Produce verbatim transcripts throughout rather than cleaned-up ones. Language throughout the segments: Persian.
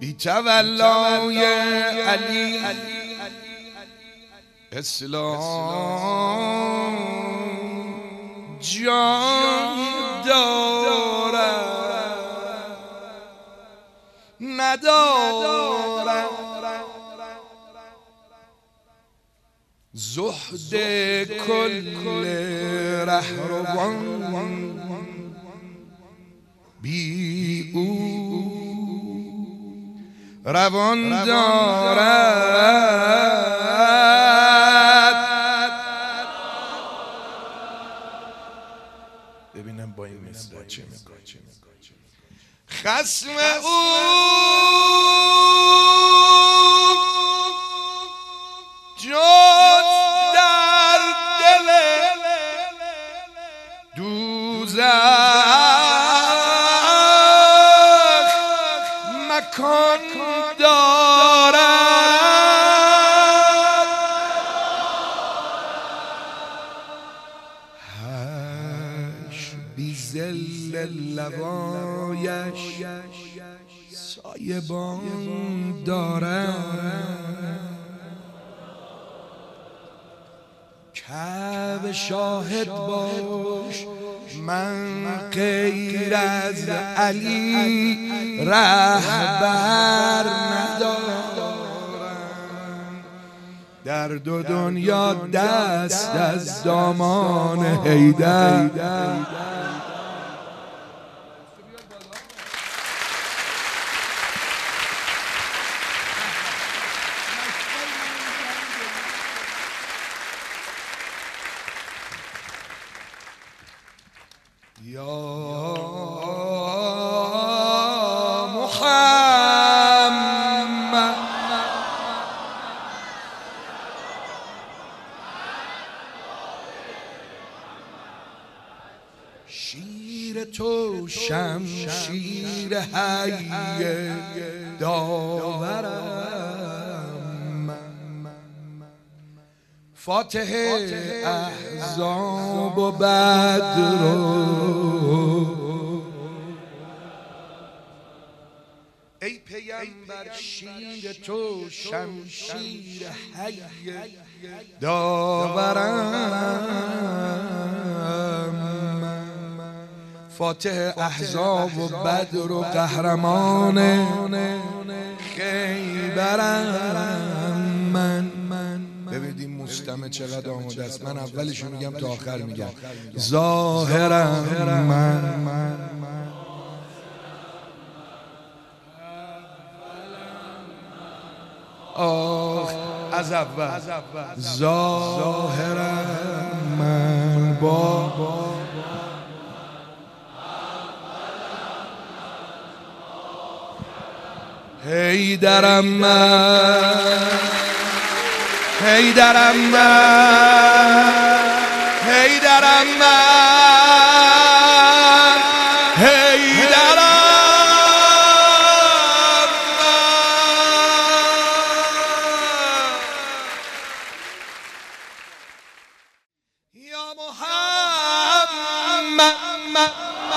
بی تولای علی اسلام جان دارد ندارد زهد کل رهروان بی او روان دارد. ببینم با این مثل چه میکنه. خصم او جز در دل دوزخ مکان دارد. هش بی ذل لوایش سایبان دارد. کعبه شاهد باش من غیر از علی رهبر ندارم. در دو دنیا دست از دامان حیدر. یا محمد شیر تو شمشیر حی داورم. فاتح احزاب و بدر ای پیامبر شیر تو شمشیر حی داورم. فاتح احزاب و بدر و قهرمان خیبرم من. ببینید مستمع چقدر آماده است. من اولشو میگم تا آخر میگم. ظاهرم من آخ از اول ظاهرم من با حیدرم من حیدرم من حیدرم من حیدرم من یا محمد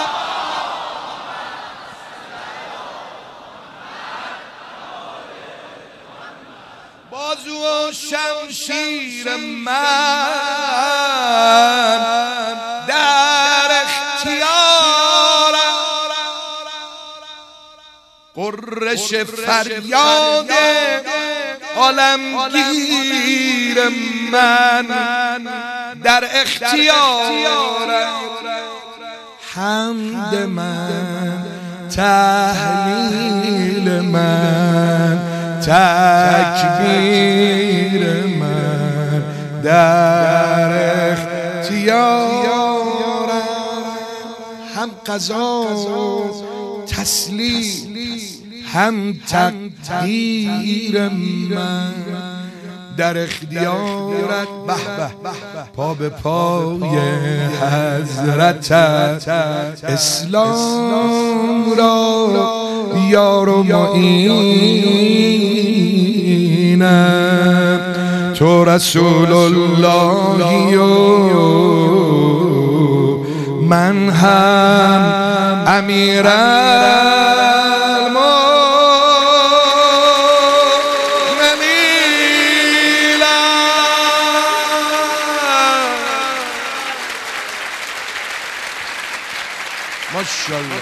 بازو و شمشیر من در اختیارم. قرش فریاد عالمگیر من در اختیارم. حمد من تهلیل من تکبیر من در اختیارم. هم قضا تسلیم هم تقدیر من در اختیارت. به به پا به پای حضرتت اسلام را یار و معینم. تو رسول اللهی و من هم امیر المؤمنین. ماشاءالله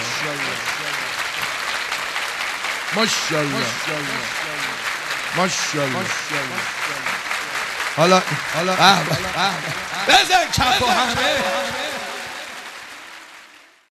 ماشاءالله ماشاءالله. حالا حالا بزن کف و همه